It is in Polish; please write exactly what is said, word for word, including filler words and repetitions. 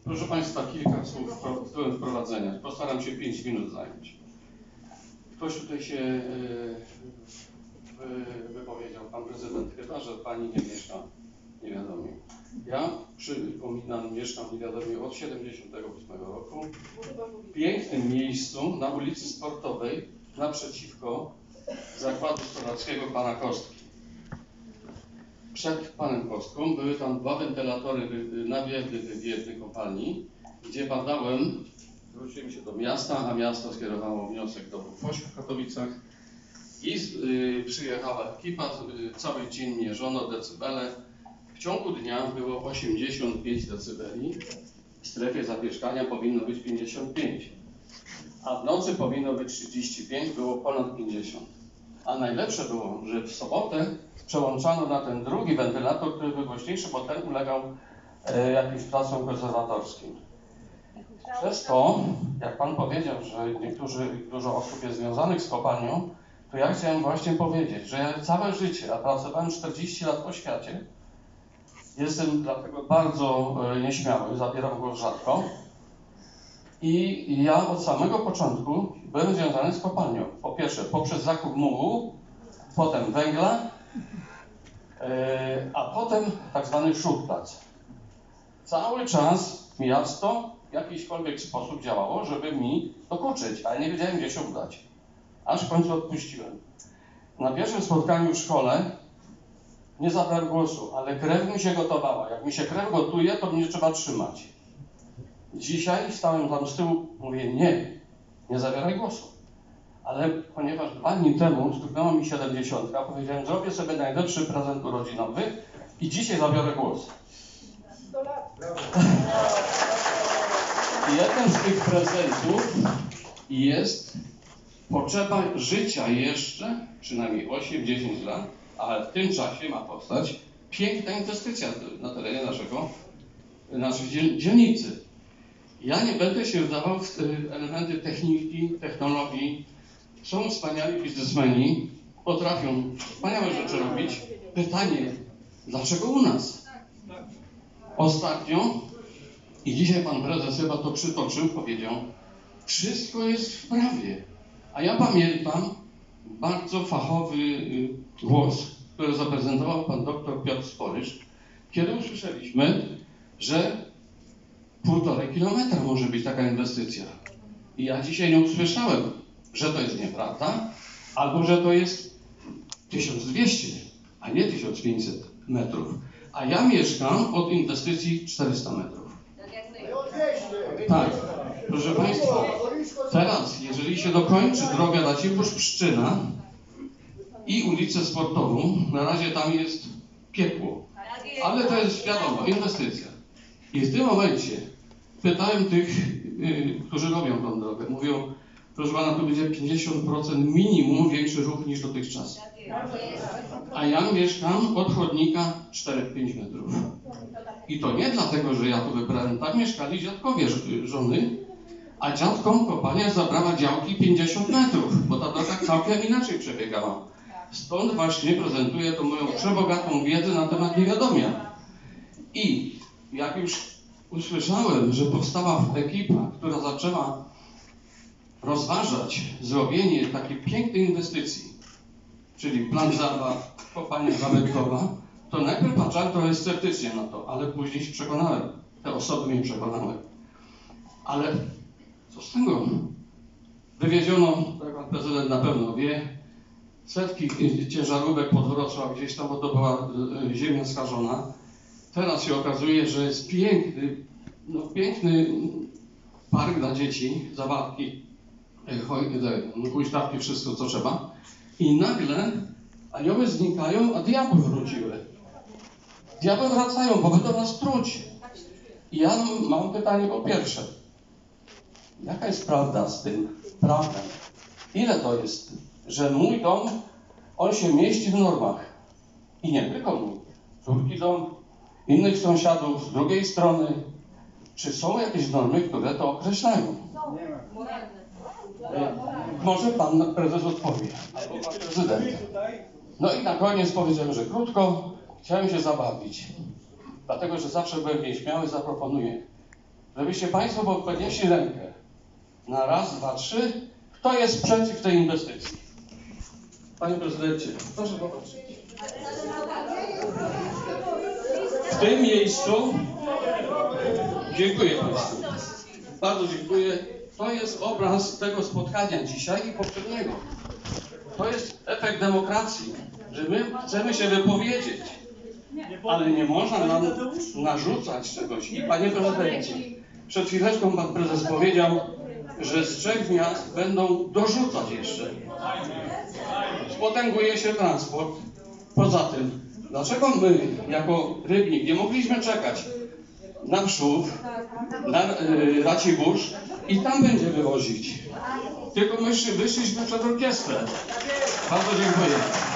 Proszę Państwa, kilka słów wprowadzenia. Postaram się pięć minut zająć. Ktoś tutaj się wypowiedział, pan prezydent, chyba że pani nie mieszka w Niewiadomie. Ja, przypominam, mieszkam w Niewiadomie od siedemdziesiątego ósmego roku. W pięknym miejscu na ulicy Sportowej naprzeciwko zakładu stolarskiego pana Kostki. Przed panem Kostką były tam dwa wentylatory nawiewy w jednej kopalni, gdzie badałem, zwróciłem się do miasta, a miasto skierowało wniosek do WFOŚ w Katowicach i y, przyjechała ekipa, y, cały dzień mierzono decybele. W ciągu dnia było osiemdziesiąt pięć decybeli, w strefie zamieszkania powinno być pięćdziesiąt pięć, a w nocy powinno być trzydzieści pięć, było ponad pięćdziesiąt. A najlepsze było, że w sobotę przełączano na ten drugi wentylator, który był głośniejszy, bo ten ulegał e, jakimś pracom konserwatorskim. Przez to, jak pan powiedział, że niektórzy, dużo osób jest związanych z kopalnią, to ja chciałem właśnie powiedzieć, że ja całe życie, a pracowałem czterdzieści lat po świecie, jestem dlatego bardzo e, nieśmiały, zabieram głos rzadko. I ja od samego początku byłem związany z kopalnią. Po pierwsze poprzez zakup mułu, potem węgla, yy, a potem tak zwany szutplac. Cały czas miasto w jakiśkolwiek sposób działało, żeby mi dokuczyć, ale nie wiedziałem, gdzie się udać. Aż w końcu odpuściłem. Na pierwszym spotkaniu w szkole nie zabrałem głosu, ale krew mi się gotowała. Jak mi się krew gotuje, to mnie trzeba trzymać. Dzisiaj stałem tam z tyłu, mówię, nie, nie zabieraj głosu. Ale ponieważ dwa dni temu stuknęła mi siedemdziesiątka, powiedziałem, zrobię sobie najlepszy prezent urodzinowy i dzisiaj zabiorę głos. I jednym z tych prezentów jest potrzeba życia jeszcze, przynajmniej osiem dziesięć lat, ale w tym czasie ma powstać piękna inwestycja na terenie naszego, naszej dzielnicy. Ja nie będę się wdawał w elementy techniki, technologii. Są wspaniali biznesmeni, potrafią wspaniałe rzeczy robić. Pytanie, dlaczego u nas? Ostatnio, i dzisiaj pan prezes chyba to przytoczył, powiedział, wszystko jest w prawie. A ja pamiętam bardzo fachowy głos, który zaprezentował pan doktor Piotr Sporysz, kiedy usłyszeliśmy, że półtorej kilometra może być taka inwestycja. I ja dzisiaj nie usłyszałem, że to jest nieprawda, albo że to jest tysiąc dwieście, a nie tysiąc pięćset metrów. A ja mieszkam od inwestycji czterysta metrów. Tak, proszę Państwa, teraz, jeżeli się dokończy droga Racibórz-Pszczyna i ulicę Sportową, na razie tam jest piekło, ale to jest wiadomo, inwestycja. I w tym momencie pytałem tych, yy, którzy robią tą drogę. Mówią, proszę pana, tu będzie pięćdziesiąt procent minimum większy ruch niż dotychczas. A ja mieszkam od chodnika cztery pięć metrów. I to nie dlatego, że ja tu wybrałem. Tak mieszkali dziadkowie żony, a dziadkom kopalnia zabrała działki pięćdziesiąt metrów, bo ta droga całkiem inaczej przebiegała. Stąd właśnie prezentuję tą moją przebogatą wiedzę na temat Niewiadomia. I jak już usłyszałem, że powstała ekipa, która zaczęła rozważać zrobienie takiej pięknej inwestycji, czyli plan zabaw, kopalnia zabytkowa, to najpierw patrzyłem trochę sceptycznie na to, ale później się przekonałem. Te osoby mnie przekonały. Ale co z tego? Wywieziono, jak pan prezydent na pewno wie, setki ciężarówek pod Wrocław gdzieś tam, bo to była ziemia skażona. Teraz się okazuje, że jest piękny, no piękny park dla dzieci, zabawki, huśtawki, wszystko co trzeba. I nagle anioły znikają, a diabły wróciły. Diabły wracają, bo wy do nas truć. I ja mam pytanie po pierwsze. Jaka jest prawda z tym prawem? Ile to jest, że mój dom, on się mieści w normach. I nie tylko mój. Córki dom, innych sąsiadów z drugiej strony. Czy są jakieś normy, które to określają? E, może pan prezes odpowie, albo pan prezydent. No i na koniec powiedziałem, że krótko, chciałem się zabawić. Dlatego, że zawsze byłem nieśmiały, zaproponuję. żebyście Państwo podnieśli rękę na raz, dwa, trzy. Kto jest przeciw tej inwestycji? Panie prezydencie, proszę popatrzeć. W tym miejscu, dziękuję Państwu, bardzo dziękuję. To jest obraz tego spotkania dzisiaj i poprzedniego. To jest efekt demokracji, że my chcemy się wypowiedzieć, ale nie można nam narzucać czegoś. I panie prezydencie, przed chwileczką pan prezes powiedział, że z trzech miast będą dorzucać jeszcze. Spotęguje się transport. Poza tym, dlaczego my, jako Rybnik, nie mogliśmy czekać na Przów, na y, Racibórz i tam będzie wywozić? Tylko my wyszliśmy przed orkiestrę. Bardzo dziękuję.